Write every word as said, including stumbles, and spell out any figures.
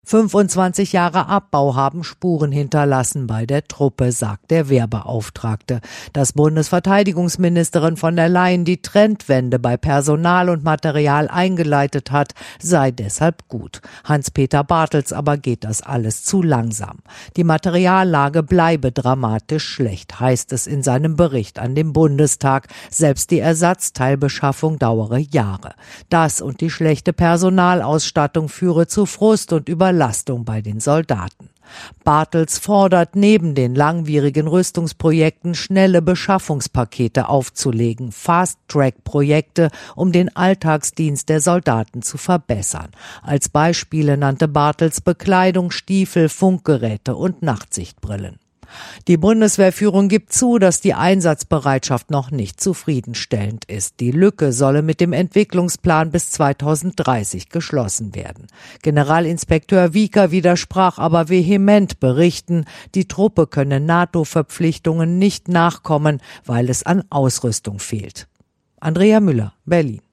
fünfundzwanzig Jahre Abbau haben Spuren hinterlassen bei der Truppe, sagt der Wehrbeauftragte. Dass Bundesverteidigungsministerin von der Leyen die Trendwende bei Personal und Material eingeleitet hat, sei deshalb gut. Hans-Peter Bartels aber geht das alles zu langsam. Die Materiallage bleibe dramatisch schlecht, heißt es in seinem Bericht an den Bundestag. Selbst die Ersatzteilbeschaffung dauere Jahre. Das und die schlechte Personalausstattung führe zu Frust und Überlastung bei den Soldaten. Bartels fordert, neben den langwierigen Rüstungsprojekten schnelle Beschaffungspakete aufzulegen, Fast-Track-Projekte, um den Alltagsdienst der Soldaten zu verbessern. Als Beispiele nannte Bartels Bekleidung, Stiefel, Funkgeräte und Nachtsichtbrillen. Die Bundeswehrführung gibt zu, dass die Einsatzbereitschaft noch nicht zufriedenstellend ist. Die Lücke solle mit dem Entwicklungsplan bis zweitausenddreißig geschlossen werden. Generalinspekteur Wieker widersprach aber vehement Berichten, die Truppe könne NATO-Verpflichtungen nicht nachkommen, weil es an Ausrüstung fehlt. Andrea Müller, Berlin.